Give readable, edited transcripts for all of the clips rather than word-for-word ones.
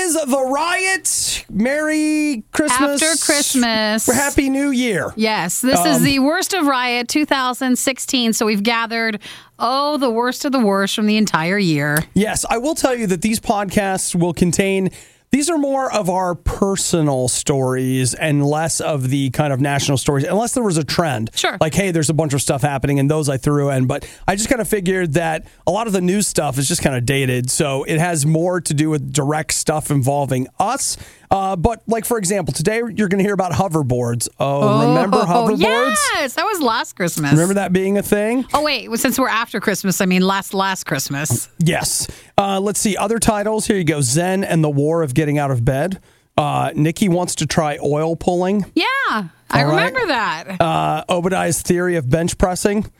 is the Riot. Merry Christmas. After Christmas. Happy New Year. Yes, this is the Worst of Riot 2016. So we've gathered, the worst of the worst from the entire year. Yes, I will tell you that these podcasts will contain... These are more of our personal stories and less of the kind of national stories, unless there was a trend. Sure. Like, hey, there's a bunch of stuff happening, and those I threw in. But I just kind of figured that a lot of the news stuff is just kind of dated. So it has more to do with direct stuff involving us. But, like, for example, today you're going to hear about hoverboards. Remember hoverboards? Yes, that was last Christmas. Remember that being a thing? Oh, wait, since we're after Christmas, I mean last Christmas. Yes. Let's see. Other titles. Here you go. Zen and the War of Getting Out of Bed. Nikki wants to try oil pulling. Yeah, I remember that. Obadiah's theory of bench pressing.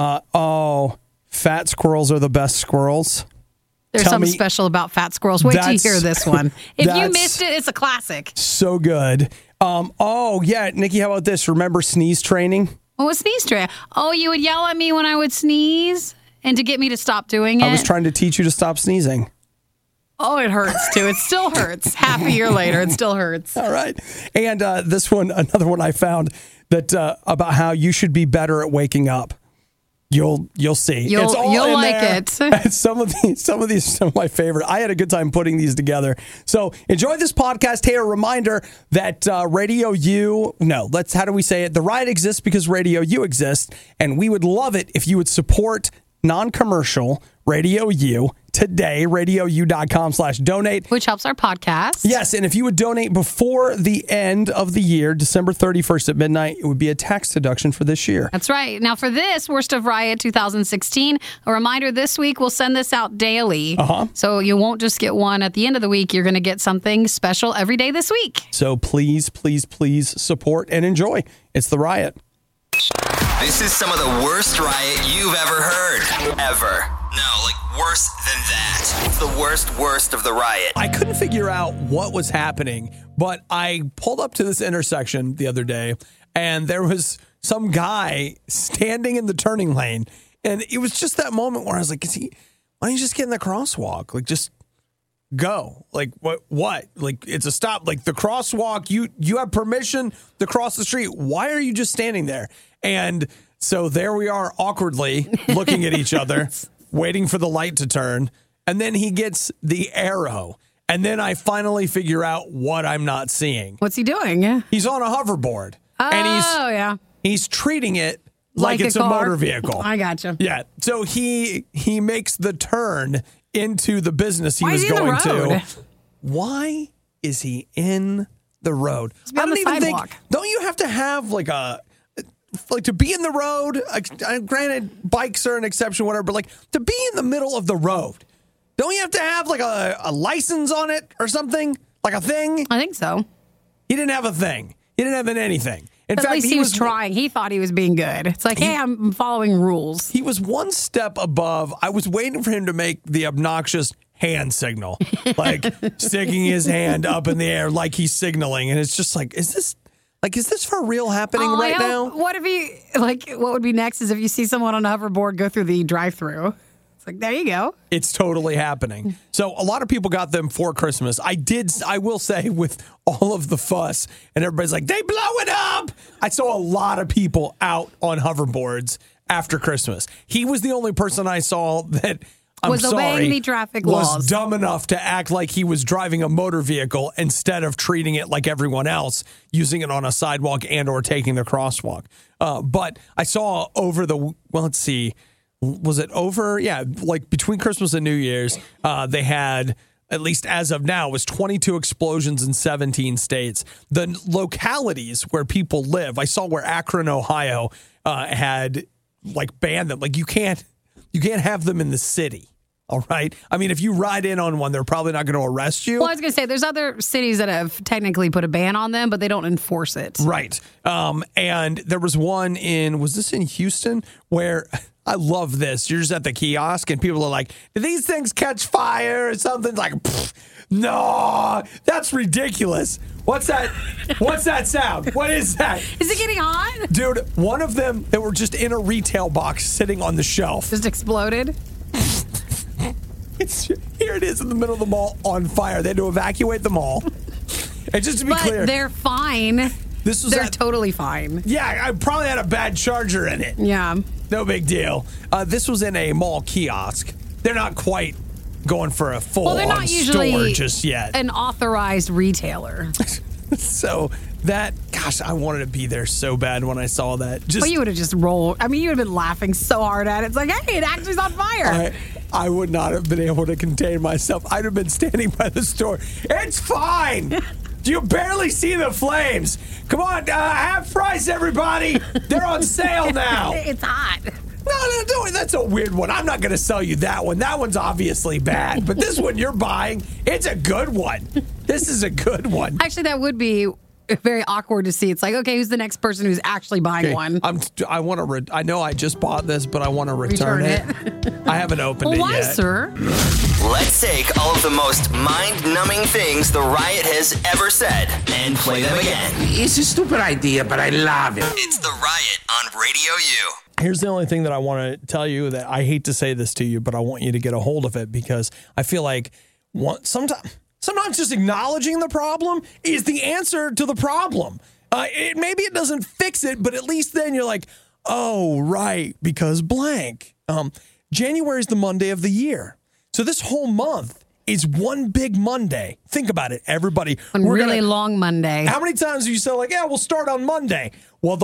Fat squirrels are the best squirrels. There's something special about fat squirrels. Wait till you hear this one. If you missed it, it's a classic. So good. Yeah, Nikki, how about this? Remember sneeze training? What was sneeze training? Oh, you would yell at me when I would sneeze and to get me to stop doing it? I was trying to teach you to stop sneezing. Oh, it hurts too. It still hurts. Half a year later, it still hurts. All right. And this one, another one I found that about how you should be better at waking up. You'll see. You'll like it. Some of these are some of my favorite. I had a good time putting these together. So enjoy this podcast. Hey, a reminder that Radio U, how do we say it? The Riot exists because Radio U exists, and we would love it if you would support non-commercial Radio U today, radiou.com/donate. Which helps our podcast. Yes, and if you would donate before the end of the year, December 31st at midnight, it would be a tax deduction for this year. That's right. Now for this, Worst of Riot 2016, a reminder this week, we'll send this out daily. So you won't just get one at the end of the week. You're going to get something special every day this week. So please, please, please support and enjoy. It's the Riot. This is some of the worst riot you've ever heard. Ever. No, like worse than that. It's the worst of the riot. I couldn't figure out what was happening, but I pulled up to this intersection the other day, and there was some guy standing in the turning lane, and it was just that moment where I was like, why don't you just get in the crosswalk? Like, just go. Like, what? Like, it's a stop. Like, the crosswalk, you have permission to cross the street. Why are you just standing there? And so there we are awkwardly looking at each other, waiting for the light to turn. And then he gets the arrow. And then I finally figure out what I'm not seeing. What's he doing? He's on a hoverboard. And he's treating it like it's a motor vehicle. I gotcha. Yeah. So he makes the turn into the business he was going to. Why is he in the road? I don't even think. Don't you have to have to be in the road? Granted, bikes are an exception, whatever, but to be in the middle of the road, don't you have to have a license on it or something? Like a thing? I think so. He didn't have a thing. He didn't have anything. In fact, at least he was trying. He thought he was being good. It's like, hey, I'm following rules. He was one step above. I was waiting for him to make the obnoxious hand signal, like sticking his hand up in the air like he's signaling. And it's just like, is this for real happening right now? What if what would be next is if you see someone on a hoverboard go through the drive-thru. It's like, there you go. It's totally happening. So a lot of people got them for Christmas. I will say, with all of the fuss and everybody's like, they blow it up. I saw a lot of people out on hoverboards after Christmas. He was the only person I saw that obeying the traffic laws. Was dumb enough to act like he was driving a motor vehicle instead of treating it like everyone else, using it on a sidewalk and or taking the crosswalk. But I saw let's see. Was it over? Yeah, between Christmas and New Year's, they had, at least as of now, was 22 explosions in 17 states. The localities where people live, I saw where Akron, Ohio, had banned them. You can't have them in the city. All right. I mean, if you ride in on one, they're probably not going to arrest you. Well, I was going to say, there's other cities that have technically put a ban on them, but they don't enforce it. Right. And there was one was this in Houston, where I love this. You're just at the kiosk and people are like, do these things catch fire or something? Like, no, that's ridiculous. What's that? What's that sound? What is that? Is it getting hot? Dude, one of them, they were just in a retail box sitting on the shelf. Just exploded? Here it is in the middle of the mall on fire. They had to evacuate the mall. And just to be clear, But they're fine. They're totally fine. Yeah, I probably had a bad charger in it. Yeah. No big deal. This was in a mall kiosk. They're not quite going for a full-on store just yet. An authorized retailer. So gosh, I wanted to be there so bad when I saw that. But you would have just rolled. I mean, you would have been laughing so hard at it. It's like, hey, it actually's on fire. I would not have been able to contain myself. I'd have been standing by the store. It's fine. You barely see the flames. Come on, half price, everybody. They're on sale now. It's hot. No, that's a weird one. I'm not going to sell you that one. That one's obviously bad. But this one you're buying, it's a good one. This is a good one. Actually, that would be very awkward to see. It's like, okay, who's the next person who's actually buying one? I want to. I know I just bought this, but I want to return it. I haven't opened it why, yet. Sir? Let's take all of the most mind-numbing things the Riot has ever said and play them again. It's a stupid idea, but I love it. It's the Riot on Radio U. Here's the only thing that I want to tell you that I hate to say this to you, but I want you to get a hold of it because I feel like sometimes just acknowledging the problem is the answer to the problem. Maybe it doesn't fix it, but at least then you're like, oh, right, because blank. January is the Monday of the year. So this whole month is one big Monday. Think about it, everybody. One really long Monday. How many times have you said, like, yeah, we'll start on Monday? Well,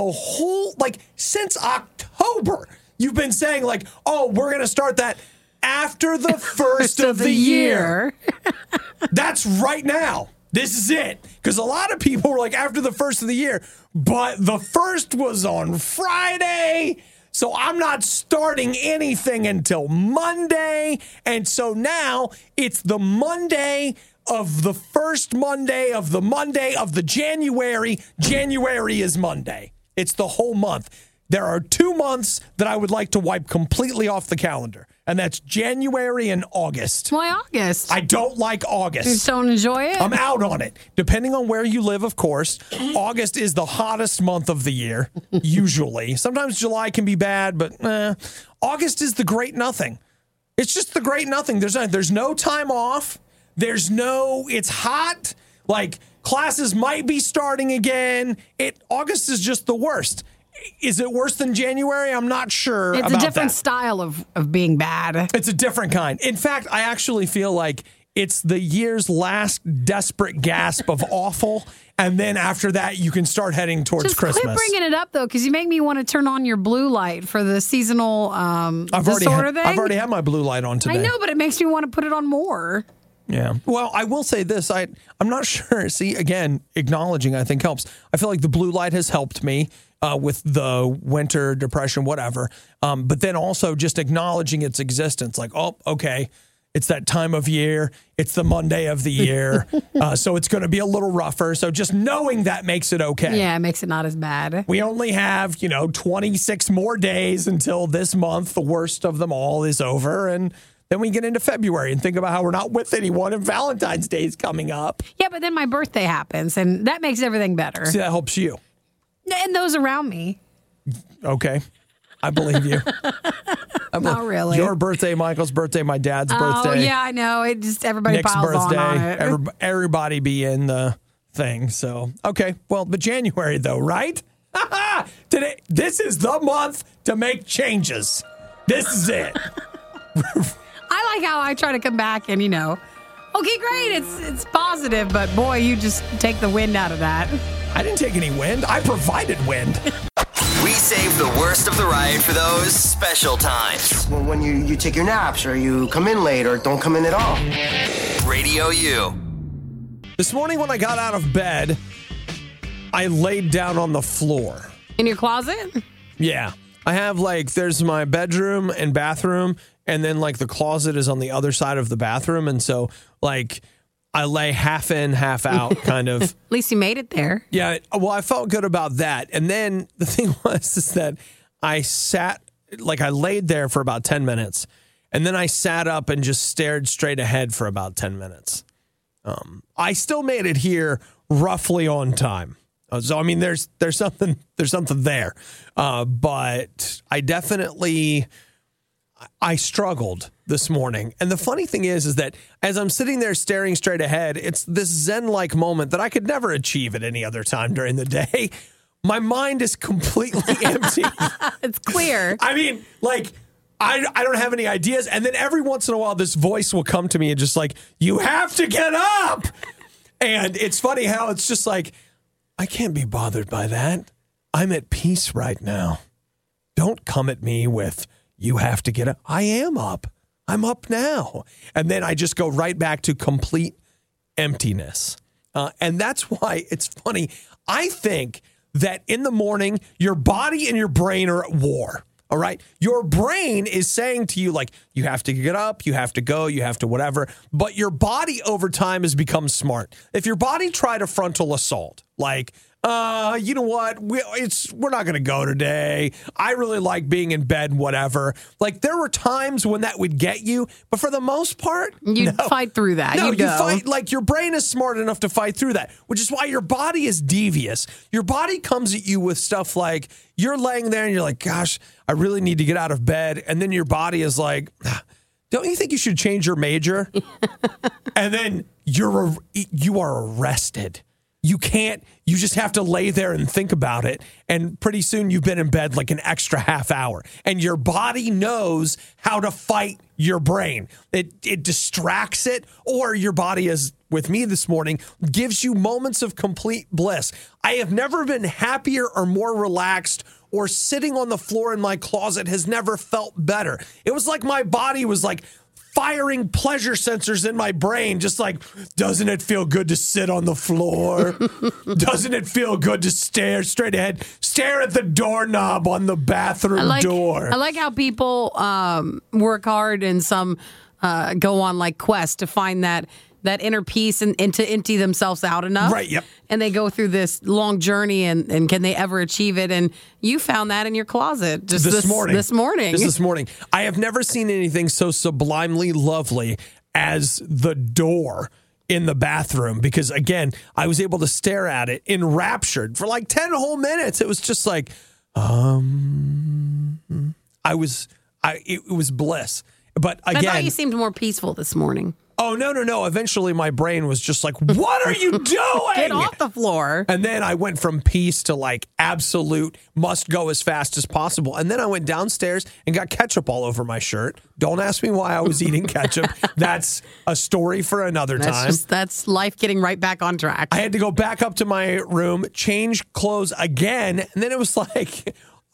since October, you've been saying, like, oh, we're going to start that after the first of the year. That's right now. This is it. Because a lot of people were like, after the first of the year, but the first was on Friday. So I'm not starting anything until Monday. And so now it's the Monday of the first Monday of the January. January is Monday. It's the whole month. There are 2 months that I would like to wipe completely off the calendar, and that's January and August. Why August? I don't like August. You just don't enjoy it? I'm out on it. Depending on where you live, of course, August is the hottest month of the year, usually. Sometimes July can be bad, but August is the great nothing. It's just the great nothing. There's no time off. It's hot. Like, classes might be starting again. August is just the worst. Is it worse than January? I'm not sure. It's a different style of being bad. It's a different kind. In fact, I actually feel like it's the year's last desperate gasp of awful. And then after that, you can start heading towards Christmas. Quit bringing it up, though, because you make me want to turn on your blue light for the seasonal disorder thing. I've already had my blue light on today. I know, but it makes me want to put it on more. Yeah. Well, I will say this. I'm not sure. See, again, acknowledging I think helps. I feel like the blue light has helped me with the winter depression, whatever. But then also just acknowledging its existence. Like, oh, okay, it's that time of year. It's the Monday of the year. So it's going to be a little rougher. So just knowing that makes it okay. Yeah, it makes it not as bad. We only have, 26 more days until this month, the worst of them all, is over. And then we get into February and think about how we're not with anyone and Valentine's Day is coming up. Yeah, but then my birthday happens, and that makes everything better. See, that helps you. And those around me. Okay. I believe you. Not really. Your birthday, Michael's birthday, my dad's birthday. Oh, yeah, I know. It just, everybody Nick's piles birthday, on it. Everybody be in the thing. So, okay. Well, but January, though, right? Today, this is the month to make changes. This is it. I like how I try to come back and, okay, great, it's positive, but boy, you just take the wind out of that. I didn't take any wind. I provided wind. We save the worst of the Riot for those special times. Well, when you take your naps or you come in late or don't come in at all. Radio U. This morning when I got out of bed, I laid down on the floor. In your closet? Yeah. I have there's my bedroom and bathroom, and then the closet is on the other side of the bathroom. And so I lay half in, half out kind of. At least you made it there. Yeah. Well, I felt good about that. And then the thing is that I sat, I laid there for about 10 minutes, and then I sat up and just stared straight ahead for about 10 minutes. I still made it here roughly on time. So, I mean, there's something there. But I definitely, I struggled this morning. And the funny thing is that as I'm sitting there staring straight ahead, it's this Zen-like moment that I could never achieve at any other time during the day. My mind is completely empty. It's clear. I mean, like, I don't have any ideas. And then every once in a while, this voice will come to me and just like, you have to get up. And it's funny how it's just like, I can't be bothered by that. I'm at peace right now. Don't come at me with, you have to get up. I am up. I'm up now. And then I just go right back to complete emptiness. And that's why it's funny. I think that in the morning, your body and your brain are at war. All right. Your brain is saying to you, like, you have to get up, you have to go, you have to whatever. But your body over time has become smart. If your body tried a frontal assault, like, you know what? We're not going to go today. I really like being in bed, whatever. Like, there were times when that would get you, but for the most part, You'd fight through that. No, You'd go. you fight, like, your brain is smart enough to fight through that, which is why your body is devious. Your body comes at you with stuff like, you're laying there and you're like, gosh, I really need to get out of bed. And then your body is like, don't you think you should change your major? And then you are arrested. You can't, you just have to lay there and think about it. And pretty soon you've been in bed like an extra half hour. And your body knows how to fight your brain. It distracts it, or your body, as with me this morning, gives you moments of complete bliss. I have never been happier or more relaxed, or sitting on the floor in my closet has never felt better. It was like my body was like firing pleasure sensors in my brain, just like, doesn't it feel good to sit on the floor? Doesn't it feel good to stare straight ahead? Stare at the doorknob on the bathroom door. I like how people work hard and some go on like quests to find that inner peace and to empty themselves out enough. Right, yep. And they go through this long journey and can they ever achieve it? And you found that in your closet just this morning. Just this morning. I have never seen anything so sublimely lovely as the door in the bathroom, because again, I was able to stare at it enraptured for like 10 whole minutes. It was just like, it was bliss. But again, I thought you seemed more peaceful this morning. Oh, no. Eventually, my brain was just like, what are you doing? Get off the floor. And then I went from peace to like absolute must go as fast as possible. And then I went downstairs and got ketchup all over my shirt. Don't ask me why I was eating ketchup. That's a story for another time. That's life getting right back on track. I had to go back up to my room, change clothes again. And then it was like,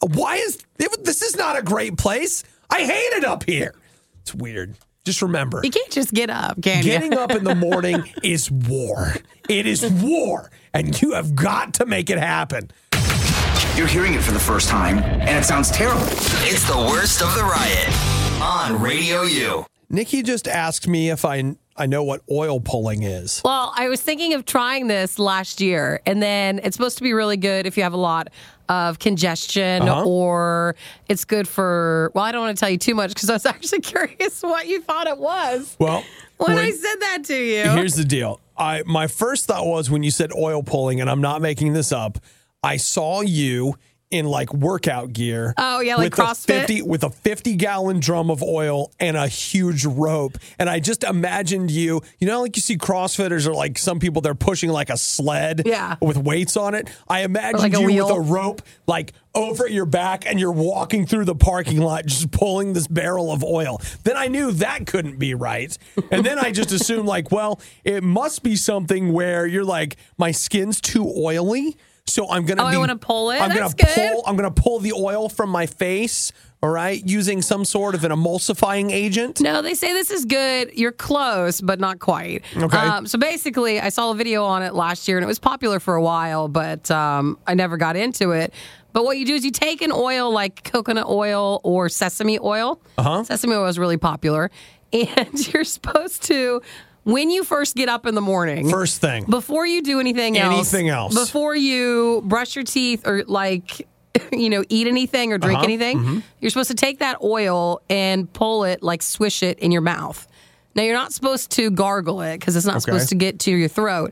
this is not a great place. I hate it up here. It's weird. Just remember. You can't just get up, can you? Getting up in the morning is war. It is war. And you have got to make it happen. You're hearing it for the first time, and it sounds terrible. It's the worst of the riot on Radio U. Nikki just asked me if I know what oil pulling is. Well, I was thinking of trying this last year, and then it's supposed to be really good if you have a lot of congestion, or it's good for, well, I don't want to tell you too much because I was actually curious what you thought it was. Well, when I said that to you. Here's the deal. My first thought was when you said oil pulling, and I'm not making this up, I saw you in like workout gear. Oh, yeah, like CrossFit? With a 50-gallon drum of oil and a huge rope. And I just imagined you, like you see CrossFitters, or like some people, they're pushing like a sled with weights on it. I imagined like you with a rope like over your back, and you're walking through the parking lot just pulling this barrel of oil. Then I knew that couldn't be right. And then I just assumed like, well, it must be something where you're like, my skin's too oily, so I'm going to I want to pull it? I'm That's good. I'm going to pull the oil from my face, all right, using some sort of an emulsifying agent. No, they say this is good. You're close, but not quite. Okay. So basically, I saw a video on it last year, and it was popular for a while, but I never got into it. But what you do is you take an oil like coconut oil or sesame oil. Sesame oil is really popular. And you're supposed to, when you first get up in the morning. First thing. Before you do anything else. Before you brush your teeth or like, eat anything or drink anything. You're supposed to take that oil and pull it, like swish it in your mouth. Now, you're not supposed to gargle it because it's not supposed to get to your throat.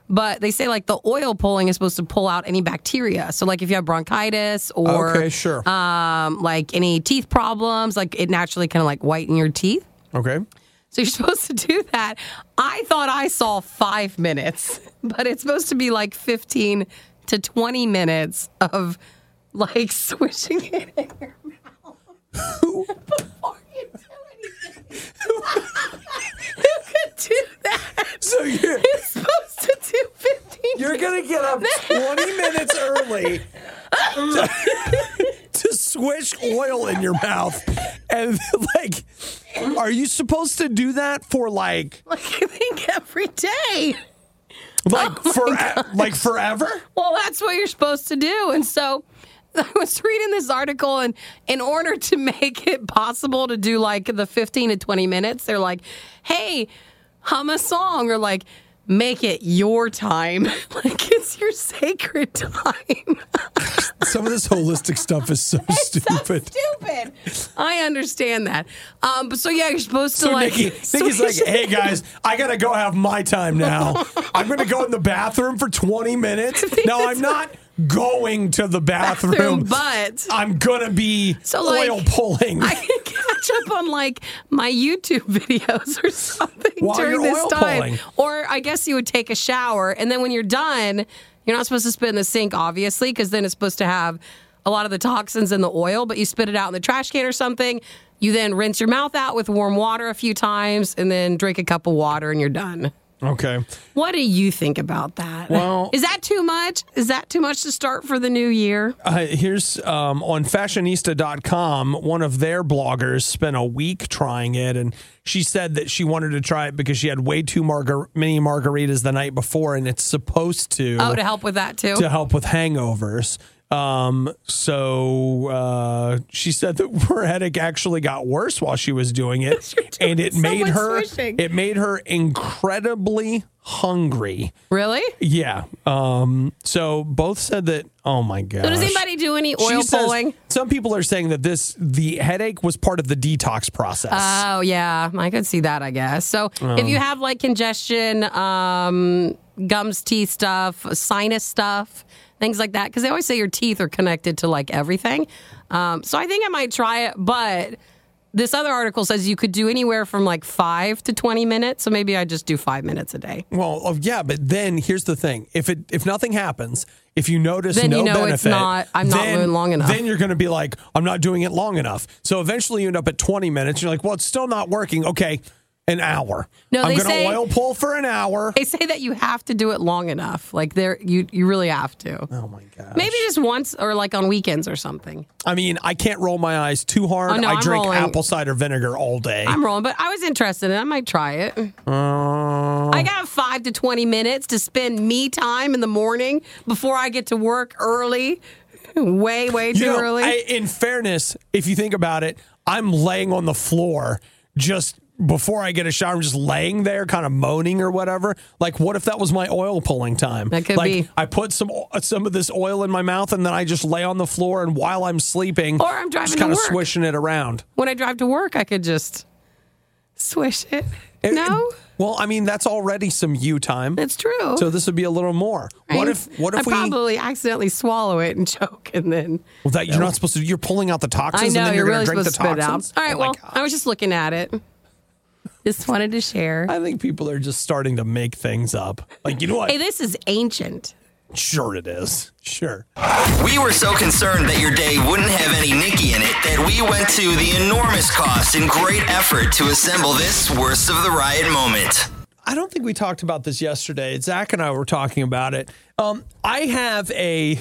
But they say like the oil pulling is supposed to pull out any bacteria. So like if you have bronchitis or Okay, sure. like any teeth problems, like it naturally kind of like whiten your teeth. Okay. So you're supposed to do that. I thought I saw 5 minutes, but it's supposed to be like 15 to 20 minutes of like swishing it in your mouth before you do anything. Who could do that? So you're supposed to do 15 You're going to get up 20 minutes early to swish oil in your mouth. And, like, are you supposed to do that for, like I think every day. Like forever? Well, that's what you're supposed to do. And so I was reading this article, and in order to make it possible to do like the 15 to 20 minutes, they're like, hey, hum a song, or like, make it your time. Like it's your sacred time. Some of this holistic stuff is so stupid. So stupid. I understand that. But so yeah, you're supposed to like. Nikki's like, hey guys, I gotta go have my time now. I'm gonna go in the bathroom for 20 minutes. No, I'm not going to the bathroom, but I'm gonna be oil pulling. I can catch up on like my YouTube videos or something while during you're this oil time. pulling. Or I guess you would take a shower, and then when you're done, you're not supposed to spit in the sink, obviously, because then it's supposed to have a lot of the toxins in the oil, but you spit it out in the trash can or something. You then rinse your mouth out with warm water a few times, and then drink a cup of water, and you're done. Okay. What do you think about that? Well, is that too much? Is that too much to start for the new year? Here's on fashionista.com, one of their bloggers spent a week trying it, and she said that she wanted to try it because she had way too many margaritas the night before, and it's supposed to to help with that too? To help with hangovers. So she said that her headache actually got worse while she was doing it, and it made her incredibly hungry. Really? Yeah. So both said that. Oh my gosh. So does anybody do any oil pulling? Some people are saying that the headache was part of the detox process. Oh yeah, I could see that. I guess so. If you have like congestion, gums, teeth stuff, sinus stuff, things like that, because they always say your teeth are connected to like everything. So I think I might try it, but this other article says you could do anywhere from like 5 to 20 minutes. So maybe I just do 5 minutes a day. Well, yeah, but then here's the thing: if nothing happens, if you notice then no benefit, I'm not doing long enough. Then you're going to be like, I'm not doing it long enough. So eventually you end up at 20 minutes. You're like, well, it's still not working. Okay. An hour. No, I'm going to oil pull for an hour. They say that you have to do it long enough. Like you really have to. Oh my gosh. Maybe just once or like on weekends or something. I mean, I can't roll my eyes too hard. Oh, no, I I'm drink rolling. apple cider vinegar all day. I'm rolling, but I was interested in it. I might try it. I got 5 to 20 minutes to spend me time in the morning before I get to work early. Way too early. In fairness, if you think about it, I'm laying on the floor just before I get a shower. I'm just laying there kind of moaning or whatever. Like, what if that was my oil pulling time? That could be. I put some of this oil in my mouth, and then I just lay on the floor, and while I'm sleeping, or I'm driving just kind to of work. swishing it around. When I drive to work, I could just swish it. No? Well, I mean, that's already some you time. It's true. So this would be a little more. What if I probably accidentally swallow it and choke, and then you're not supposed to. You're pulling out the toxins, I know, and then you're really going to drink supposed the to spit it toxins. out. All right, well, I was just looking at it. Just wanted to share. I think people are just starting to make things up. Like, you know what? Hey, this is ancient. Sure it is. Sure. We were so concerned that your day wouldn't have any Nikki in it that we went to the enormous cost and great effort to assemble this worst of the riot moment. I don't think we talked about this yesterday. Zach and I were talking about it. I have a...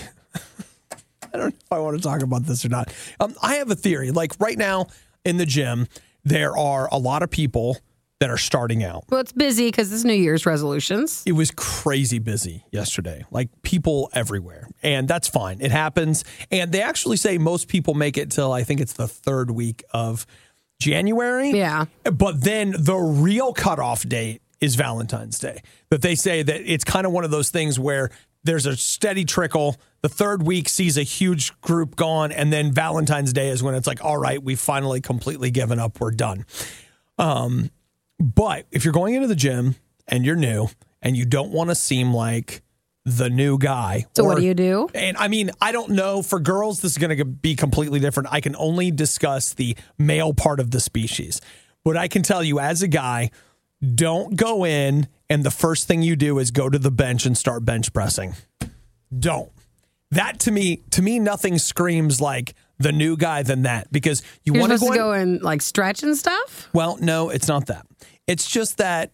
I don't know if I want to talk about this or not. I have a theory. Like right now in the gym, there are a lot of people that are starting out. Well, it's busy because it's New Year's resolutions. It was crazy busy yesterday, like people everywhere. And that's fine. It happens. And they actually say most people make it till, I think it's the 3rd week of January. Yeah. But then the real cutoff date is Valentine's Day. But they say that it's kind of one of those things where there's a steady trickle. The 3rd week sees a huge group gone. And then Valentine's Day is when it's like, all right, we've finally completely given up. We're done. But if you're going into the gym and you're new and you don't want to seem like the new guy. So what do you do? And I mean, I don't know. For girls, this is going to be completely different. I can only discuss the male part of the species. But I can tell you as a guy, don't go in and the first thing you do is go to the bench and start bench pressing. Don't. That to me, nothing screams like the new guy than that, because You're supposed to go and like stretch and stuff? Well, no, it's not that. It's just that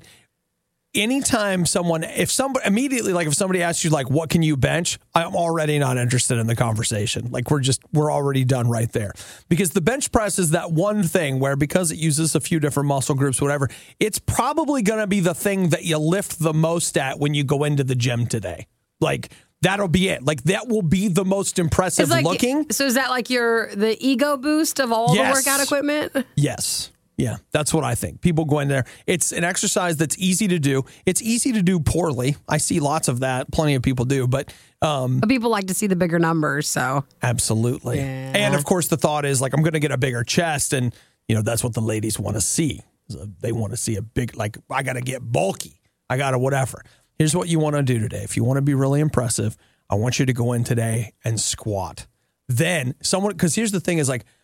anytime if somebody asks you like, what can you bench? I'm already not interested in the conversation. Like we're already done right there, because the bench press is that one thing where, because it uses a few different muscle groups, whatever, it's probably going to be the thing that you lift the most at when you go into the gym today. Like, that'll be it. Like, that will be the most impressive looking. So is that like the ego boost of all the workout equipment? Yes. Yeah, that's what I think. People go in there. It's an exercise that's easy to do. It's easy to do poorly. I see lots of that. Plenty of people do, but people like to see the bigger numbers. So absolutely. Yeah. And of course, the thought is like, I'm going to get a bigger chest, and that's what the ladies want to see. So they want to see a big, like, I got to get bulky. I got to whatever. Here's what you want to do today. If you want to be really impressive, I want you to go in today and squat. Then because here's the thing is like,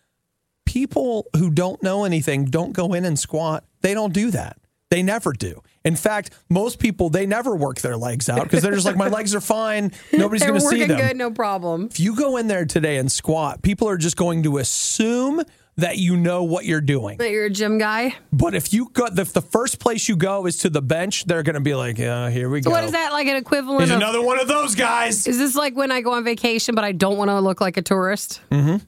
people who don't know anything don't go in and squat. They don't do that. They never do. In fact, most people, they never work their legs out because they're just like, my legs are fine. Nobody's going to see them. They're working good, no problem. If you go in there today and squat, people are just going to assume that you know what you're doing. That you're a gym guy. But if the first place you go is to the bench, they're going to be like, yeah, here we go. So what is that, like an equivalent Here's another one of those guys. Is this like when I go on vacation, but I don't want to look like a tourist? Mm-hmm.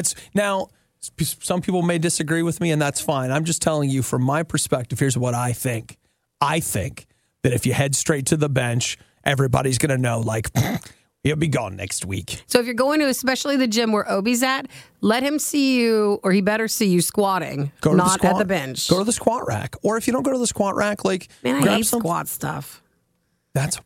Now, some people may disagree with me, and that's fine. I'm just telling you from my perspective, here's what I think. I think that if you head straight to the bench, everybody's going to know, like, he'll be gone next week. So if you're going to especially the gym where Obi's at, let him see you, or he better see you squatting, not at the bench. Go to the squat rack. Or if you don't go to the squat rack, like, man, I hate squat stuff. That's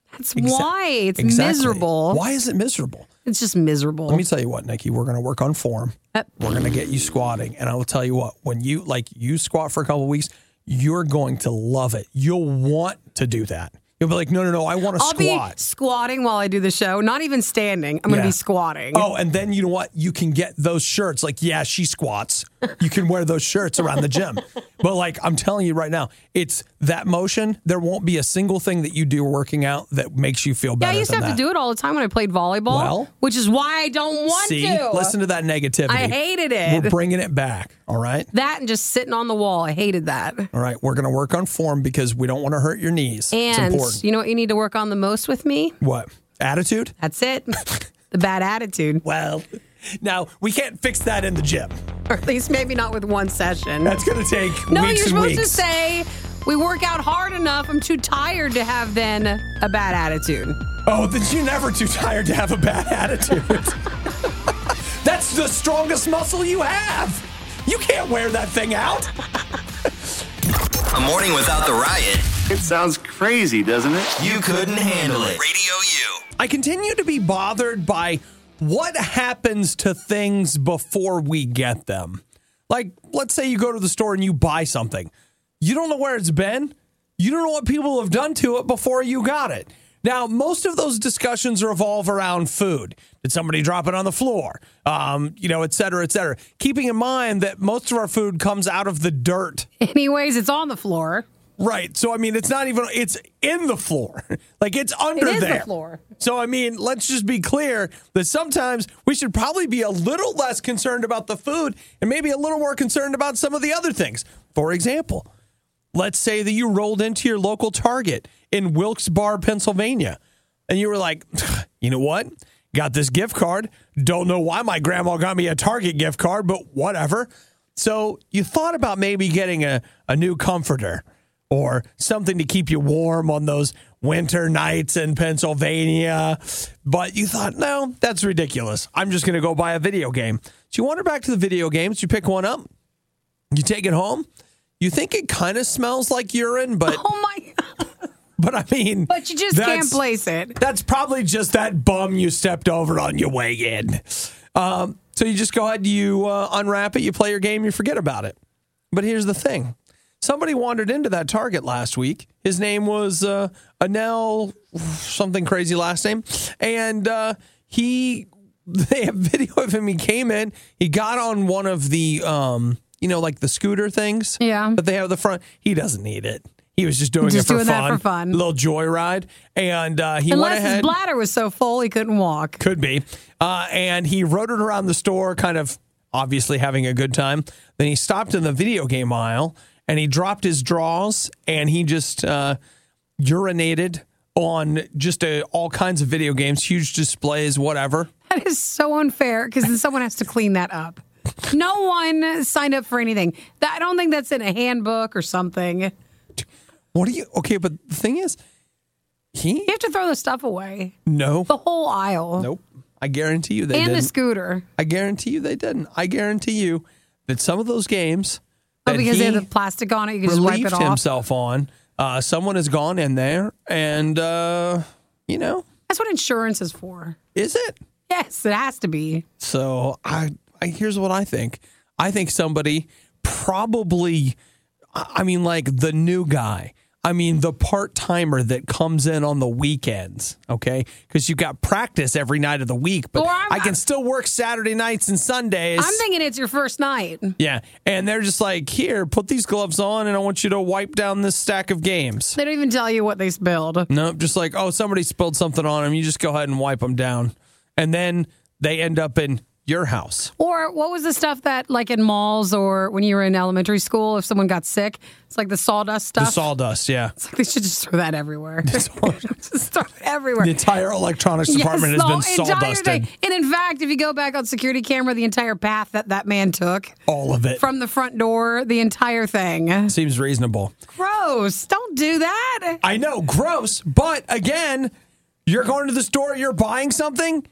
why. It's miserable. Why is it miserable? It's just miserable. Let me tell you what, Nikki, we're going to work on form. We're going to get you squatting. And I will tell you what, when you squat for a couple of weeks, you're going to love it. You'll want to do that. You'll be like, no, I want to squat. I'll be squatting while I do the show, not even standing. I'm going to be squatting. Oh, and then you know what? You can get those shirts. Like, yeah, she squats. You can wear those shirts around the gym. But like, I'm telling you right now, it's that motion. There won't be a single thing that you do working out that makes you feel better. Yeah, I used to have to do it all the time when I played volleyball, which is why I don't want to. Listen to that negativity. I hated it. We're bringing it back. All right. That and just sitting on the wall. I hated that. All right. We're going to work on form because we don't want to hurt your knees. And it's important. You know what you need to work on the most with me? What? Attitude? That's it. The bad attitude. Well, now we can't fix that in the gym. Or at least maybe not with one session. That's going to take weeks and weeks. No, you're supposed to say, we work out hard enough. I'm too tired to have then a bad attitude. Oh, then you're never too tired to have a bad attitude. That's the strongest muscle you have. You can't wear that thing out. A morning without the riot. It sounds crazy, doesn't it? You couldn't handle it. Radio U. I continue to be bothered by what happens to things before we get them. Like, let's say you go to the store and you buy something. You don't know where it's been. You don't know what people have done to it before you got it. Now, most of those discussions revolve around food. Did somebody drop it on the floor? Et cetera, et cetera. Keeping in mind that most of our food comes out of the dirt. Anyways, it's on the floor. Right. So, I mean, it's in the floor. Like, it's under there. It is the floor. So, I mean, let's just be clear that sometimes we should probably be a little less concerned about the food and maybe a little more concerned about some of the other things. For example, let's say that you rolled into your local Target in Wilkes-Barre, Pennsylvania, and you were like, you know what? Got this gift card. Don't know why my grandma got me a Target gift card, but whatever. So you thought about maybe getting a new comforter or something to keep you warm on those winter nights in Pennsylvania. But you thought, no, that's ridiculous. I'm just going to go buy a video game. So you wander back to the video games. You pick one up. You take it home. You think it kind of smells like urine, but... Oh, my God. But I mean... But you just can't place it. That's probably just that bum you stepped over on your way in. So you just go ahead, you unwrap it, you play your game, you forget about it. But here's the thing. somebody wandered into that Target last week. His name was Anel, something crazy last name. And they have video of him. He came in, he got on one of the, like the scooter things. Yeah. That they have at the front. He doesn't need it. He was just doing it for fun. That for fun. A little joyride. And he Unless went ahead. his bladder was so full he couldn't walk. Could be. And he rode it around the store, kind of obviously having a good time. Then he stopped in the video game aisle and he dropped his drawers and he just urinated on just all kinds of video games, huge displays, whatever. That is so unfair because then someone has to clean that up. No one signed up for anything. I don't think that's in a handbook or something. Okay, but the thing is, you have to throw the stuff away. No. The whole aisle. Nope. I guarantee you they didn't. And the scooter. I guarantee you they didn't. I guarantee you that some of those games because they have the plastic on it, you can just wipe it off. Himself on. Someone has gone in there and, That's what insurance is for. Is it? Yes, it has to be. So here's what I think. I think somebody probably, like the new guy. The part-timer that comes in on the weekends, okay? Because you've got practice every night of the week, but I can still work Saturday nights and Sundays. I'm thinking it's your first night. Yeah, and they're just like, here, put these gloves on, and I want you to wipe down this stack of games. They don't even tell you what they spilled. Nope, just like, somebody spilled something on them. You just go ahead and wipe them down. And then they end up in your house. Or what was the stuff that, like in malls or when you were in elementary school, if someone got sick, it's like the sawdust stuff? The sawdust, yeah. It's like they should just throw that everywhere. Just throw it everywhere. The entire electronics department has been sawdusted. And in fact, if you go back on security camera, the entire path that man took. All of it. From the front door, the entire thing. Seems reasonable. Gross. Don't do that. I know, gross. But again, you're going to the store, you're buying something,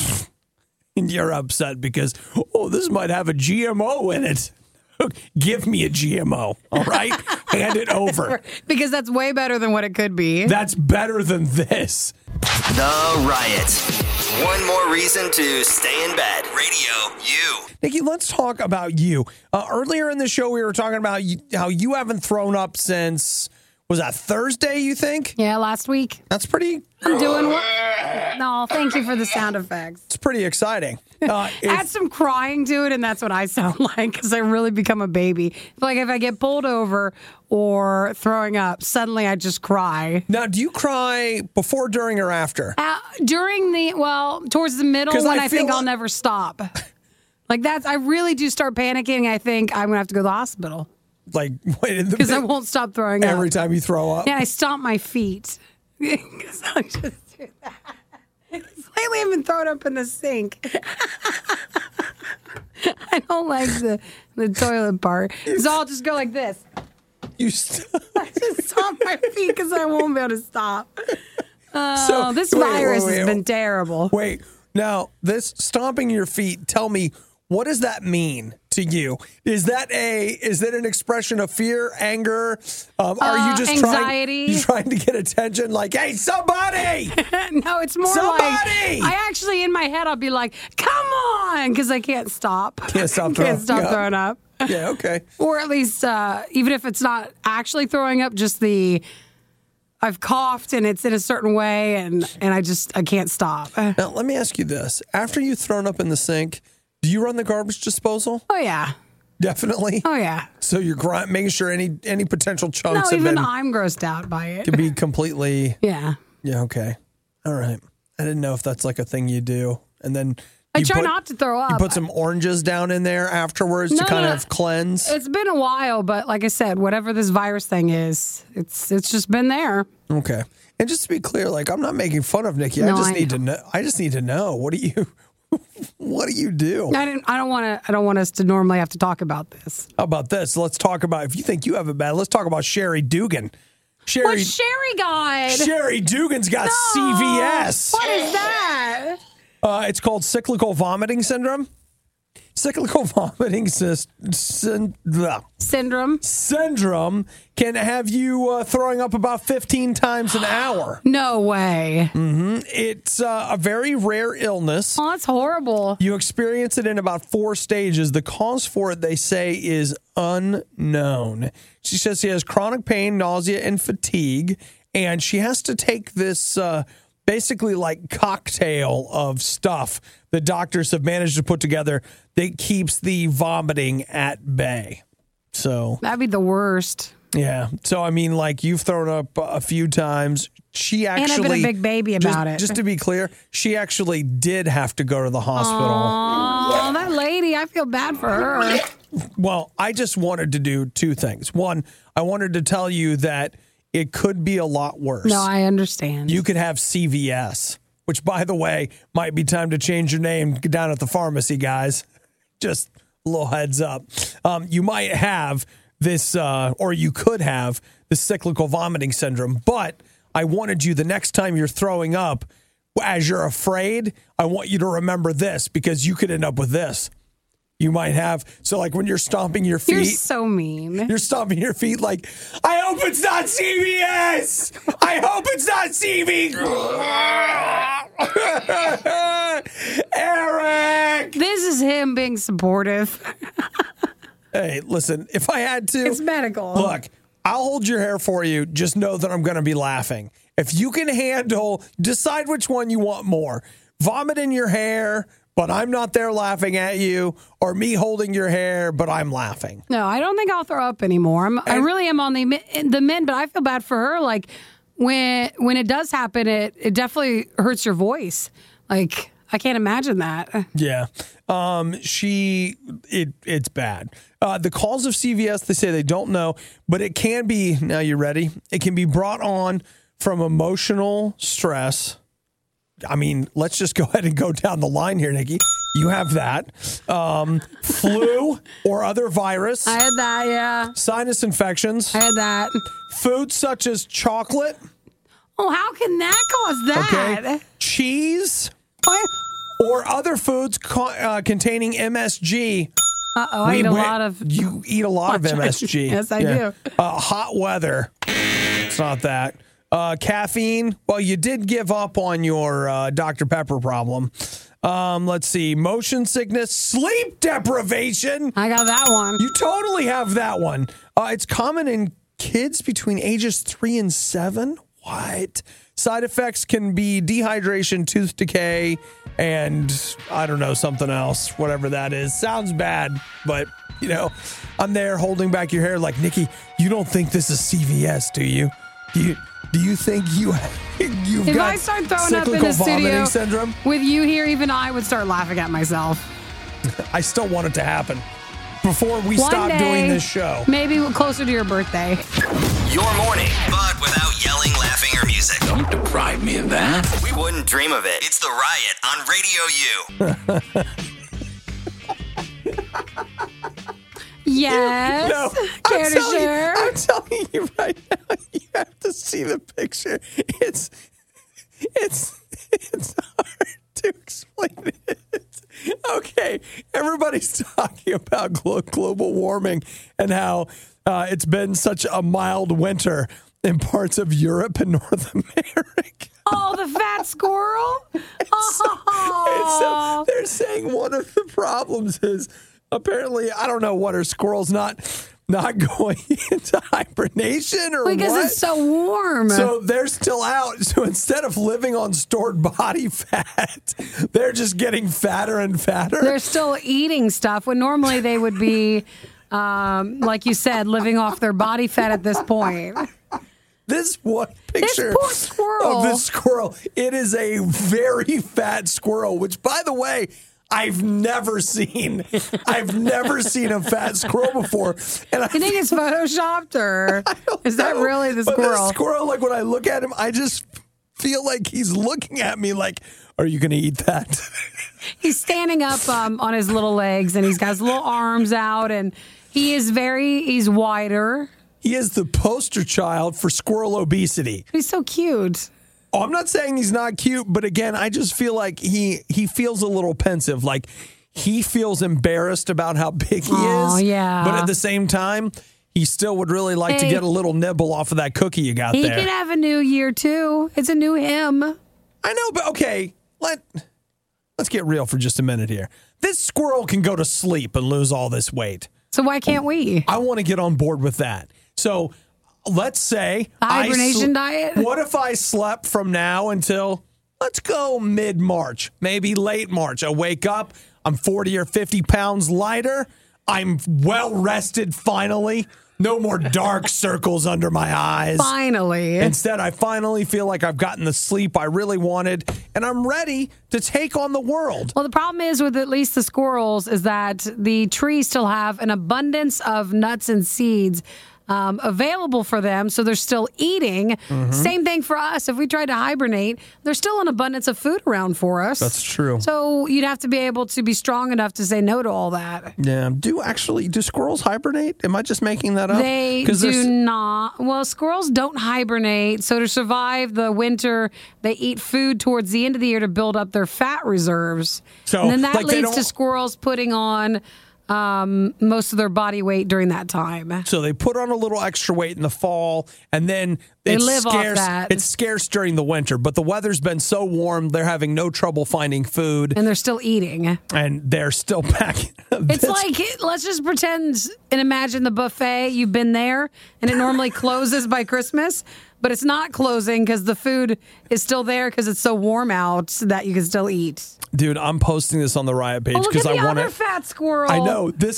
and you're upset because, this might have a GMO in it. Give me a GMO, all right? Hand it over. Because that's way better than what it could be. That's better than this. The Riot. One more reason to stay in bed. Radio U. Nikki, let's talk about you. Earlier in the show, we were talking about how you haven't thrown up since, was that Thursday, you think? Yeah, last week. That's pretty... I'm doing what? No, thank you for the sound effects. It's pretty exciting. Add some crying to it, and that's what I sound like because I really become a baby. Like if I get pulled over or throwing up, suddenly I just cry. Now, do you cry before, during, or after? Towards the middle when I think I'll never stop. Like I really do start panicking. I think I'm going to have to go to the hospital. Like, wait, because I won't stop throwing up. Every time you throw up? Yeah, I stomp my feet. Because I just do that. Lately, I've been throwing up in the sink. I don't like the toilet part. So I'll just go like this. I just stomp my feet because I won't be able to stop. This virus has been terrible. Wait, now, this stomping your feet, tell me, what does that mean to you? Is that an expression of fear, anger? Are you just anxiety? trying to get attention? Like, hey, somebody! No, it's more somebody! Like I actually in my head I'll be like, come on, because I can't stop. Can't stop throwing up. Yeah, okay. Or at least even if it's not actually throwing up, just I've coughed and it's in a certain way and I can't stop. Now let me ask you this: after you've thrown up in the sink, do you run the garbage disposal? Oh, yeah. Definitely? Oh, yeah. So you're making sure any potential chunks have been... No, even I'm grossed out by it. To be completely... Yeah. Yeah, okay. All right. I didn't know if that's like a thing you do. And then... I try not to throw up. You put some oranges down in there afterwards to kind of cleanse? It's been a while, but like I said, whatever this virus thing is, it's just been there. Okay. And just to be clear, I'm not making fun of Nikki. I just need to know. What do you do? I don't want us to normally have to talk about this. How about this? Let's talk about, if you think you have it bad, let's talk about Sherry Dugan. What's Sherry got? Sherry Dugan's got CVS. What is that? It's called cyclical vomiting syndrome. Cyclical vomiting syndrome can have you throwing up about 15 times an hour. No way. It's a very rare illness. Oh, that's horrible. You experience it in about 4 stages. The cause for it, they say, is unknown. She says she has chronic pain, nausea, and fatigue, and she has to take this basically like cocktail of stuff the doctors have managed to put together that keeps the vomiting at bay. So that'd be the worst. Yeah. So, I mean, like, you've thrown up a few times. She actually... And I've been a big baby about it. Just to be clear, she actually did have to go to the hospital. Oh, that lady. I feel bad for her. Well, I just wanted to do 2 things. One, I wanted to tell you that it could be a lot worse. No, I understand. You could have CVS, which, by the way, might be time to change your name down at the pharmacy, guys. Just a little heads up. You might have this, or you could have the cyclical vomiting syndrome. But I wanted you, the next time you're throwing up, as you're afraid, I want you to remember this, because you could end up with this. You might have, so like when you're stomping your feet. You're so mean. You're stomping your feet like, I hope it's not CVS. I hope it's not CVS. Eric. This is him being supportive. Hey, listen, if I had to. It's medical. Look, I'll hold your hair for you. Just know that I'm going to be laughing. If you can handle, decide which one you want more. Vomit in your hair, but I'm not there laughing at you, or me holding your hair, but I'm laughing. No, I don't think I'll throw up anymore. I really am on the mend, but I feel bad for her. Like, when it does happen, it definitely hurts your voice. Like, I can't imagine that. Yeah. It's bad. The cause of CVS, they say they don't know, but it can be, now you ready? It can be brought on from emotional stress. I mean, let's just go ahead and go down the line here, Nikki. You have that. Flu or other virus. I had that, yeah. Sinus infections. I had that. Foods such as chocolate. Oh, how can that cause that? Okay. Cheese. What? Or other foods containing MSG. Uh-oh, I eat a lot of... You eat a lot of MSG. Yes, I do. Hot weather. It's not that. Caffeine. Well, you did give up on your Dr. Pepper problem. Let's see. Motion sickness. Sleep deprivation. I got that one. You totally have that one. It's common in kids between ages 3 and 7. What? Side effects can be dehydration, tooth decay, and I don't know, something else, whatever that is. Sounds bad, but, you know, I'm there holding back your hair like, Nikki, you don't think this is CVS, do you? Do you think you've if got I start throwing up in cyclical the studio vomiting syndrome? With you here, even I would start laughing at myself. I still want it to happen before we One stop day, doing this show. Maybe closer to your birthday. Your morning, but without yelling, laughing, or music. Don't deprive me of that. We wouldn't dream of it. It's The Riot on Radio U. Yes. No, Care to share? I'm telling you right now, you have to see the picture. It's hard to explain it. Okay, everybody's talking about global warming and how it's been such a mild winter in parts of Europe and North America. Oh, the fat squirrel? So they're saying one of the problems is apparently, I don't know what, are squirrels not going into hibernation or because what? It's so warm. So they're still out. So instead of living on stored body fat, they're just getting fatter and fatter. They're still eating stuff when normally they would be, like you said, living off their body fat at this point. This one picture This poor squirrel. of this squirrel. It is a very fat squirrel, which, by the way, I've never seen. I've never seen a fat squirrel before. And You think it's photoshopped, or is that really the But squirrel? the squirrel, like when I look at him, I just feel like he's looking at me like, are you going to eat that? He's standing up on his little legs, and he's got his little arms out, and he's wider. He is the poster child for squirrel obesity. He's so cute. Oh, I'm not saying he's not cute, but again, I just feel like he feels a little pensive. Like he feels embarrassed about how big he Oh, is. yeah. But at the same time, he still would really like to get a little nibble off of that cookie you got He there. can have a new year, too. It's a new him. I know, but okay, let's get real for just a minute here. This squirrel can go to sleep and lose all this weight. So why can't we? I want to get on board with that. So let's say The hibernation diet? What if I slept from now until, let's go mid-March, maybe late March. I wake up, I'm 40 or 50 pounds lighter. I'm well rested finally. No more dark circles under my eyes. Finally. Instead, I finally feel like I've gotten the sleep I really wanted, and I'm ready to take on the world. Well, the problem is with at least the squirrels is that the trees still have an abundance of nuts and seeds available for them, so they're still eating. Same thing for us. If we tried to hibernate, there's still an abundance of food around for us. That's true. So you'd have to be able to be strong enough to say no to all that. Yeah. Do squirrels hibernate? Am I just making that up? They do not. Well, squirrels don't hibernate. So to survive the winter, they eat food towards the end of the year to build up their fat reserves. So, and then that like, they leads to don't- squirrels putting on most of their body weight during that time. So they put on a little extra weight in the fall, and then They live off that. It's scarce during the winter, but the weather's been so warm, they're having no trouble finding food, And they're still eating. and they're still back. It's like, let's just pretend and imagine the buffet. You've been there, and it normally closes by Christmas, but it's not closing because the food is still there because it's so warm out that you can still eat. Dude, I'm posting this on the Riot page Oh, look at because the I want other to. fat squirrel. I know this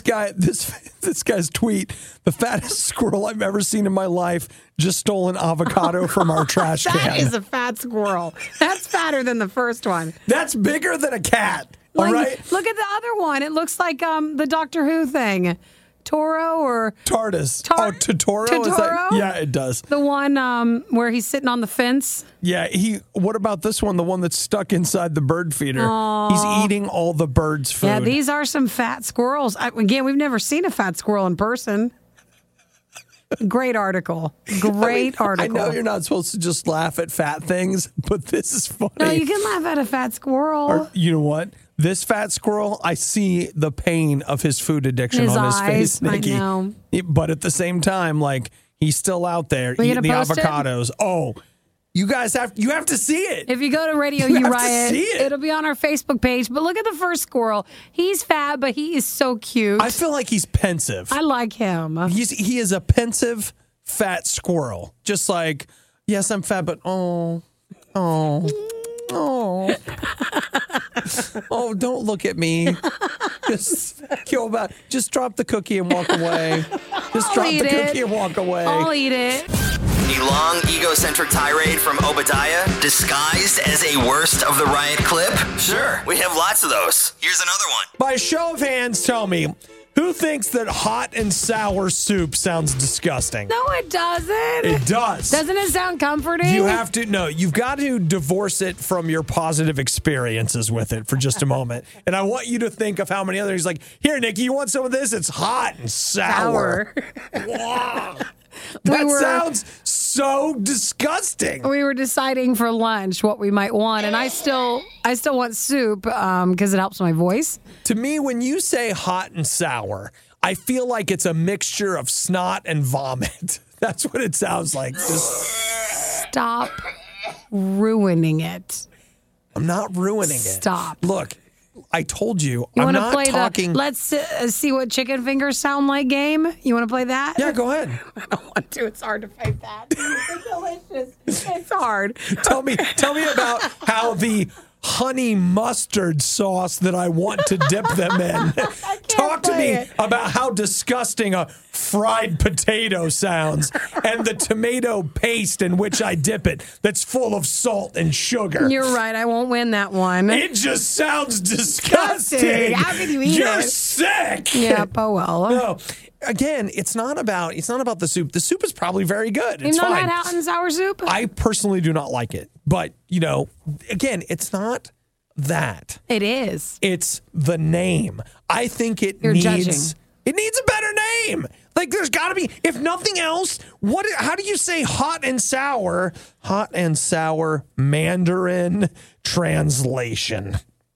guy's tweet. The fattest squirrel I've ever seen in my life just stole an avocado from our trash can. That is a fat squirrel. That's fatter than the first one. That's bigger than a cat. All right, Look at the other one. It looks like the Doctor Who thing. Toro or TARDIS. Totoro. Is that? Totoro? Yeah, it does. the one where he's sitting on the fence. Yeah, what about this one? The one that's stuck inside the bird feeder. He's eating all the birds' food. Yeah, these are some fat squirrels. Again, we've never seen a fat squirrel in person. Great article. Great article. I know you're not supposed to just laugh at fat things, but this is funny. No, you can laugh at a fat squirrel. Or, you know what? This fat squirrel, I see the pain of his food addiction His on his eyes, face, I Nikki. know. But at the same time, like, he's still out there Are you eating the gonna post it? avocados. Oh, you guys have to see it. If you go to Radio You U have to Riot, see it. it'll be on our Facebook page. But look at the first squirrel. He's fat, but he is so cute. I feel like he's pensive. I like him. He is a pensive fat squirrel. Just like, yes, I'm fat, but oh, don't look at me. Just drop the cookie and walk away. Just drop the cookie and walk away. I'll eat it. A long, egocentric tirade from Obadiah, disguised as a worst of the riot clip? Sure, we have lots of those. Here's another one. By show of hands, tell me, who thinks that hot and sour soup sounds disgusting? No, it doesn't. It does. Doesn't it sound comforting? You've got to divorce it from your positive experiences with it for just a moment. And I want you to think of how many others, like, here, Nikki, you want some of this? It's hot and sour. Wow. That sounds so disgusting. We were deciding for lunch what we might want, and I still want soup because it helps my voice. To me, when you say hot and sour, I feel like it's a mixture of snot and vomit. That's what it sounds like. Just Stop ruining it. I'm not ruining it. Stop. Look, I told you, You I'm want to not play talking. the let's see what chicken fingers sound like game? You want to play that? Yeah, go ahead. I don't want to. It's hard to fight that. It's delicious. It's hard. Tell me about how the honey mustard sauce that I want to dip them in. Talk to me about how disgusting a fried potato sounds and the tomato paste in which I dip it that's full of salt and sugar. You're right. I won't win that one. It just sounds disgusting. How can you eat You're it? sick. Yeah, oh well. No. Again, it's not about the soup. The soup is probably very good. It's You've not fine. had hot and sour soup? I personally do not like it. But, again, it's not that. It is. It's the name. I think You're judging. It needs a better name. Like, there's got to be, if nothing else, how do you say hot and sour? Hot and sour Mandarin translation.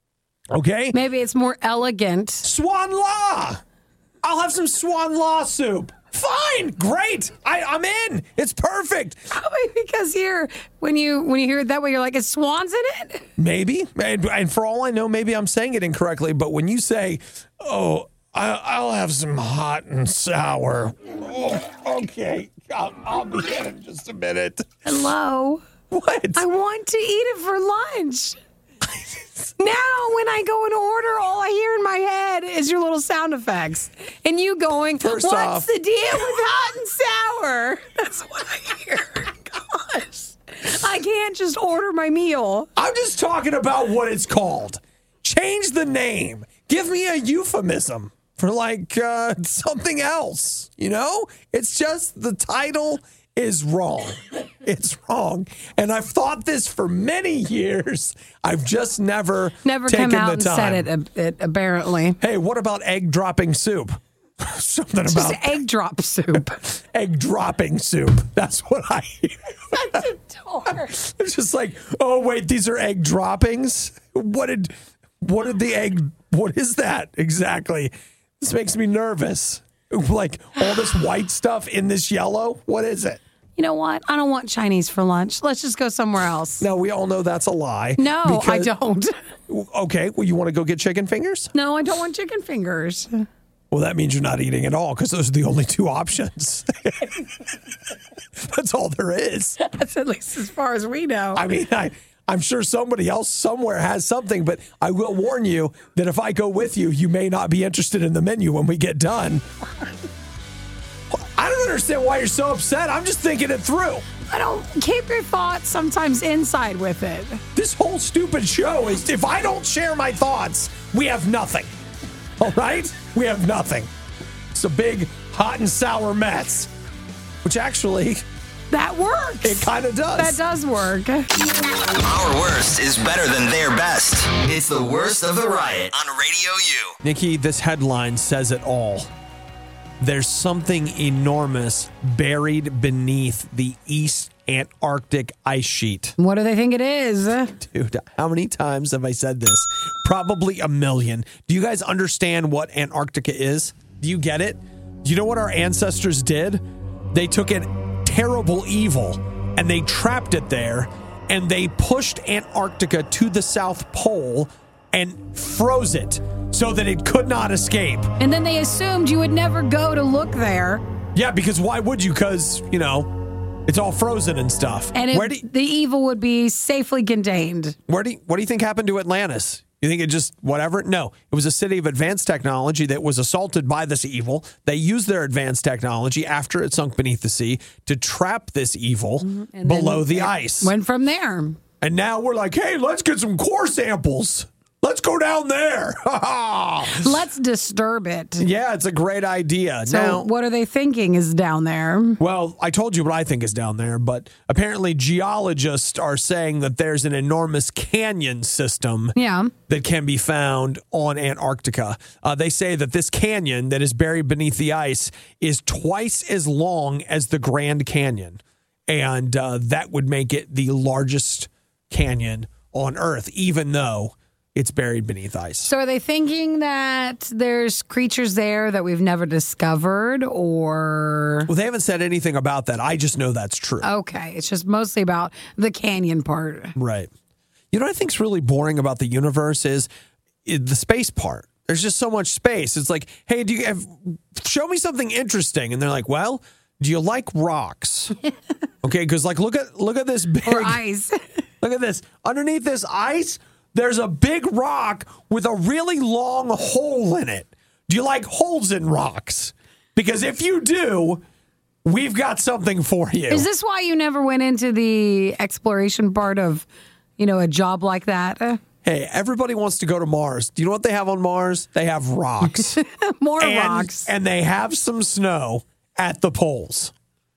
Okay? Maybe it's more elegant. Swan La! I'll have some Swan La soup. Fine, great. I'm in. It's perfect. Probably because when you hear it that way, you're like, is swans in it? Maybe. And for all I know, maybe I'm saying it incorrectly. But when you say, oh, I'll have some hot and sour. Oh, okay. I'll be in just a minute. Hello? What? I want to eat it for lunch. Now, when I go and order, all I hear in my head is your little sound effects. And you going, what's the deal with hot and sour? That's what I hear. Gosh. I can't just order my meal. I'm just talking about what it's called. Change the name. Give me a euphemism for like something else. You know? It's just the title is wrong. It's wrong. And I've thought this for many years. I've just never taken come out the time. and said it apparently. Hey, what about egg dropping soup? Something it's about just egg drop soup. Egg dropping soup. That's what I hear. That's adorable. It's just like, oh wait, these are egg droppings? What is that exactly? This makes me nervous. Like all this white stuff in this yellow? What is it? You know what? I don't want Chinese for lunch. Let's just go somewhere else. No, we all know that's a lie. No, I don't. Okay, well, you want to go get chicken fingers? No, I don't want chicken fingers. Well, that means you're not eating at all because those are the only two options. That's all there is. That's at least as far as we know. I mean, I'm sure somebody else somewhere has something, but I will warn you that if I go with you, you may not be interested in the menu when we get done. I don't understand why you're so upset. I'm just thinking it through. I don't keep your thoughts sometimes inside with it. This whole stupid show is if I don't share my thoughts, we have nothing. All right? We have nothing. It's a big hot and sour mess, which actually... That works. It kind of does. That does work. Our worst is better than their best. It's the worst of the riot on Radio U. Nikki, this headline says it all. There's something enormous buried beneath the East Antarctic ice sheet. What do they think it is? Dude, how many times have I said this? Probably a million. Do you guys understand what Antarctica is? Do you get it? Do you know what our ancestors did? They took an terrible evil and they trapped it there and they pushed Antarctica to the South Pole and froze it so that it could not escape. And then they assumed you would never go to look there. Yeah, because why would you? Because, you know, it's all frozen and stuff. And the evil would be safely contained. What do you think happened to Atlantis? You think it just whatever? No, it was a city of advanced technology that was assaulted by this evil. They used their advanced technology after it sunk beneath the sea to trap this evil below the ice. Went from there. And now we're like, hey, let's get some core samples. Let's go down there. Let's disturb it. Yeah, it's a great idea. So now, what are they thinking is down there? Well, I told you what I think is down there, but apparently geologists are saying that there's an enormous canyon system that can be found on Antarctica. They say that this canyon that is buried beneath the ice is twice as long as the Grand Canyon. And that would make it the largest canyon on Earth, even though it's buried beneath ice. So are they thinking that there's creatures there that we've never discovered, or... Well, they haven't said anything about that. I just know that's true. Okay. It's just mostly about the canyon part. Right. You know what I think's really boring about the universe is the space part. There's just so much space. It's like, hey, show me something interesting. And they're like, well, do you like rocks? Okay, because like look at this big... Or ice. Look at this. Underneath this ice... There's a big rock with a really long hole in it. Do you like holes in rocks? Because if you do, we've got something for you. Is this why you never went into the exploration part of, a job like that? Hey, everybody wants to go to Mars. Do you know what they have on Mars? They have rocks. More rocks. And they have some snow at the poles.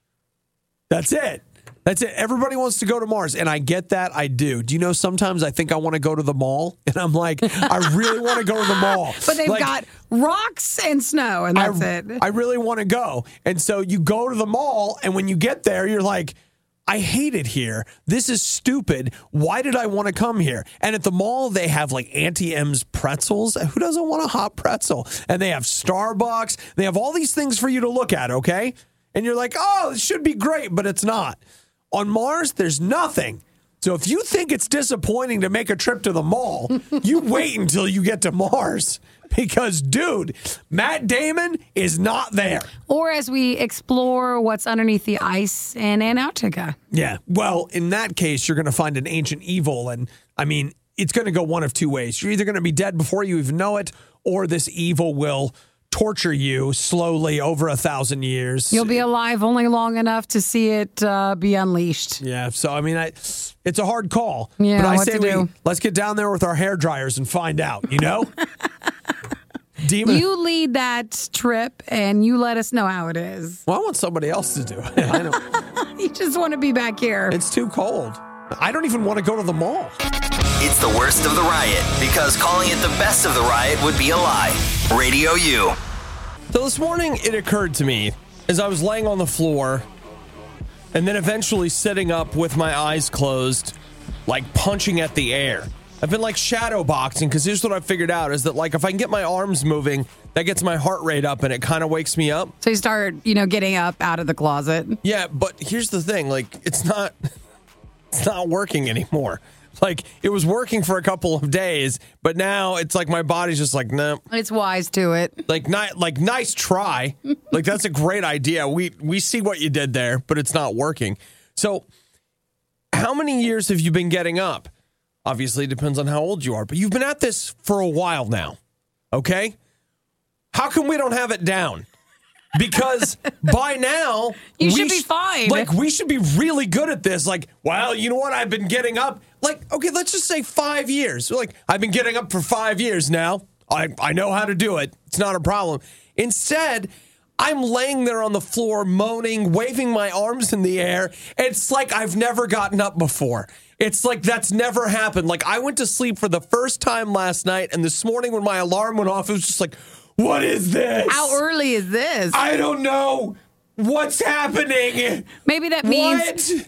That's it. That's it. Everybody wants to go to Mars, and I get that. I do. Do you know sometimes I think I want to go to the mall, and I'm like, I really want to go to the mall. But they've got rocks and snow, and that's it. I really want to go. And so you go to the mall, and when you get there, you're like, I hate it here. This is stupid. Why did I want to come here? And at the mall, they have like Auntie M's pretzels. Who doesn't want a hot pretzel? And they have Starbucks. They have all these things for you to look at, okay? And you're like, oh, it should be great, but it's not. On Mars, there's nothing. So if you think it's disappointing to make a trip to the mall, you wait until you get to Mars. Because, dude, Matt Damon is not there. Or as we explore what's underneath the ice in Antarctica. Yeah. Well, in that case, you're going to find an ancient evil. And, I mean, it's going to go one of two ways. You're either going to be dead before you even know it, or this evil will torture you slowly over 1,000 years. You'll be alive only long enough to see it be unleashed. Yeah. So, I mean, it's a hard call. Yeah, but I what say to do? let's get down there with our hair dryers and find out, you know? Demon. You lead that trip and you let us know how it is. Well, I want somebody else to do it. I know. You just want to be back here. It's too cold. I don't even want to go to the mall. It's the worst of the riot, because calling it the best of the riot would be a lie. Radio U. So this morning, it occurred to me as I was laying on the floor and then eventually sitting up with my eyes closed, like punching at the air. I've been like shadow boxing, because here's what I figured out is that like if I can get my arms moving, that gets my heart rate up and it kind of wakes me up. So you start, getting up out of the closet. Yeah, but here's the thing, like it's not working anymore. Like it was working for a couple of days, but now it's like my body's just like, no. It's wise to it. Like nice try. Like that's a great idea. We see what you did there, but it's not working. So how many years have you been getting up? Obviously, it depends on how old you are, but you've been at this for a while now, okay? How come we don't have it down? Because by now... You should be fine. Like, we should be really good at this. Like, well, you know what? I've been getting up. Like, okay, let's just say 5 years. Like, I've been getting up for 5 years now. I know how to do it. It's not a problem. Instead... I'm laying there on the floor, moaning, waving my arms in the air. It's like I've never gotten up before. It's like that's never happened. Like I went to sleep for the first time last night, and this morning when my alarm went off, it was just like, what is this? How early is this? I don't know. What's happening? Maybe that means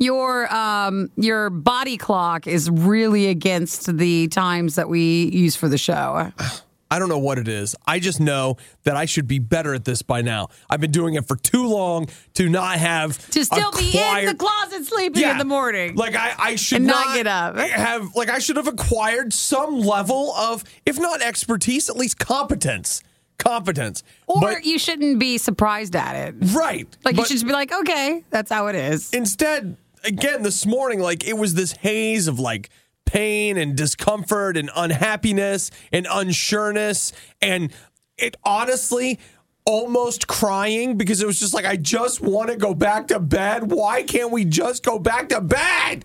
your body clock is really against the times that we use for the show. I don't know what it is. I just know that I should be better at this by now. I've been doing it for too long to not have to still be in the closet sleeping in the morning. Like I should not get up. I should have acquired some level of, if not expertise, at least competence. Or you shouldn't be surprised at it. Right. Like you should just be like, okay, that's how it is. Instead, again, this morning, like it was this haze of like pain and discomfort and unhappiness and unsureness, and it honestly almost crying, because it was just like, I just want to go back to bed. Why can't we just go back to bed?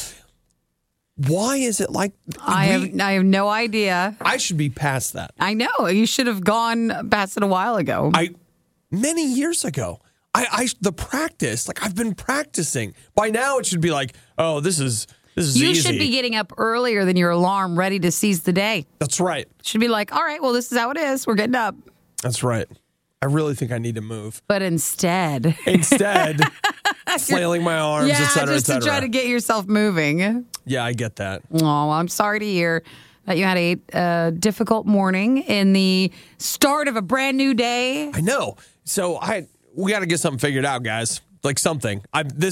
Why is it like I have no idea. I should be past that. I know. You should have gone past it a while ago. Many years ago. The practice, like I've been practicing. By now it should be like, oh, this is you easy. should be getting up earlier than your alarm, ready to seize the day. That's right. Should be like, all right, well, this is how it is. We're getting up. That's right. I really think I need to move. But instead, flailing my arms, et cetera, just to try to get yourself moving. Yeah, I get that. Oh, well, I'm sorry to hear that you had a difficult morning in the start of a brand new day. I know. So we got to get something figured out, guys. Like something.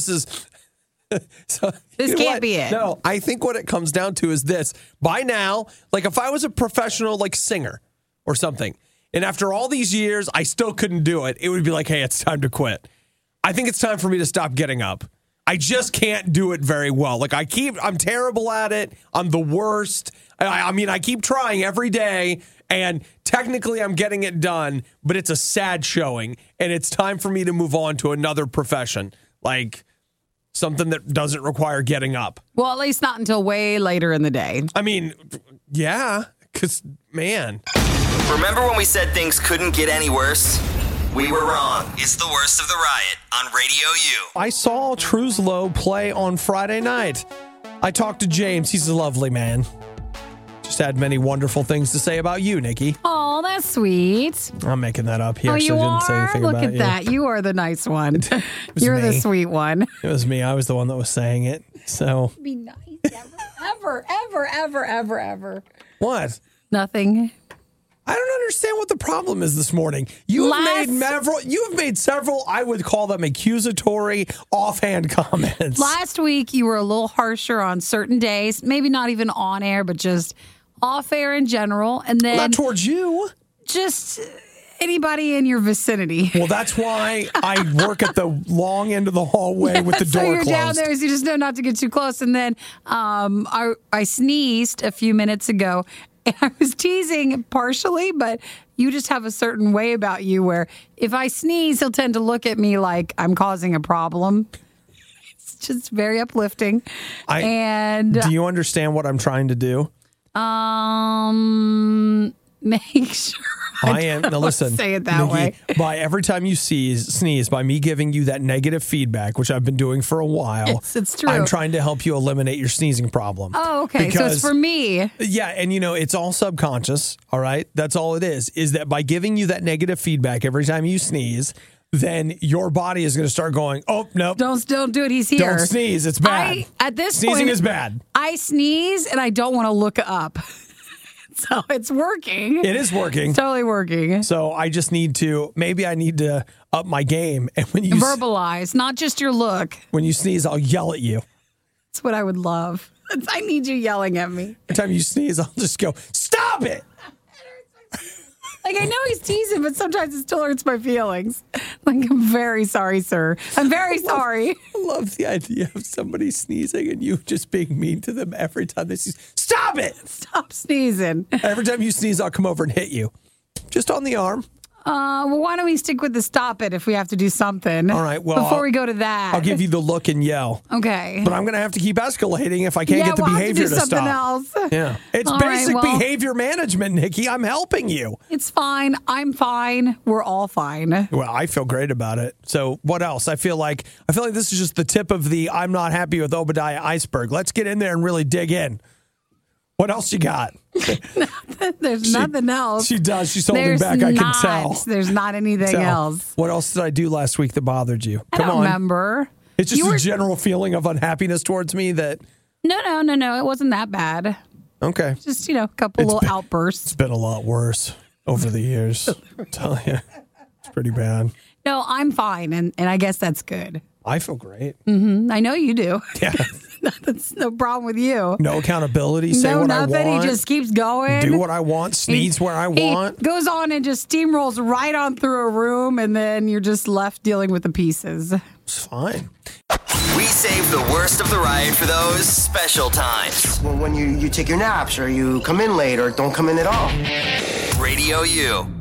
So, this can't be it. No, I think what it comes down to is this. By now, like if I was a professional like singer or something, and after all these years I still couldn't do it, it would be like, hey, it's time to quit. I think it's time for me to stop getting up. I just can't do it very well. Like I'm terrible at it. I'm the worst. I mean, I keep trying every day, and technically I'm getting it done, but it's a sad showing, and it's time for me to move on to another profession. Like something that doesn't require getting up. Well, at least not until way later in the day. I mean, yeah, because, man. Remember when we said things couldn't get any worse? We were wrong. It's the worst of the riot on Radio U. I saw Truslow play on Friday night. I talked to James. He's a lovely man. Just had many wonderful things to say about you, Nikki. Oh, Oh, that's sweet. I'm making that up. He Oh, actually you didn't say are? anything Look about at you. that. You are the nice one. was You're the me. sweet one. It was me. I was the one that was saying it. So Be nice. Ever. what? Nothing. I don't understand what the problem is this morning. You have made several, I would call them accusatory, offhand comments. Last week, you were a little harsher on certain days, maybe not even on air, but just off air in general. And then Not towards you. just anybody in your vicinity. Well, that's why I work at the long end of the hallway with the door so you're closed. down there, so you just know not to get too close. And then I sneezed a few minutes ago, and I was teasing partially, but you just have a certain way about you where if I sneeze, he'll tend to look at me like I'm causing a problem. It's just very uplifting. Do you understand what I'm trying to do? Make sure. I am. Now listen, say it that way. By every time you sneeze, by me giving you that negative feedback, which I've been doing for a while, it's true. I'm trying to help you eliminate your sneezing problem. Oh, okay. So it's for me. Yeah, and it's all subconscious. All right, that's all it is. Is that by giving you that negative feedback every time you sneeze, then your body is going to start going, oh no, Don't do it. He's here. don't sneeze. It's bad. At this Sneezing point, is bad. I sneeze and I don't want to look up. So it's working. It is working. It's totally working. So I just need to, maybe I need to up my game. And when you Verbalize, not just your look. when you sneeze, I'll yell at you. That's what I would love. I need you yelling at me. Every time you sneeze, I'll just go, stop it. Like, I know he's teasing, but sometimes it still hurts my feelings. Like, I'm very sorry, sir. I'm very sorry. I love the idea of somebody sneezing and you just being mean to them every time they sneeze. Stop it. Stop sneezing. Every time you sneeze, I'll come over and hit you. Just on the arm. Well, why don't we stick with the stop it if we have to do something? All right, well, before we go to that. I'll give you the look and yell. Okay. But I'm going to have to keep escalating if I can't get the we'll behavior have to do stop. something else. Yeah. It's All basic right, well, behavior management, Nikki. I'm helping you. It's fine. I'm fine. We're all fine. Well, I feel great about it. So what else? I feel like this is just the tip of the I'm not happy with Obadiah iceberg. Let's get in there and really dig in. What else you got? There's nothing else. She does. She's holding back. I can tell. There's not anything else. What else did I do last week that bothered you? I don't remember. It's just a general feeling of unhappiness towards me that. No. It wasn't that bad. Okay. Just, a couple little outbursts. It's been a lot worse over the years. I'm telling you. It's pretty bad. No, I'm fine. And I guess that's good. I feel great. Mm-hmm. I know you do. Yeah. That's no problem with you. No accountability. Say what I want. He just keeps going. Do what I want. Sneeze where I want. He goes on and just steamrolls right on through a room, and then you're just left dealing with the pieces. It's fine. We save the worst of the riot for those special times. Well, when you take your naps or you come in late or don't come in at all. Radio U.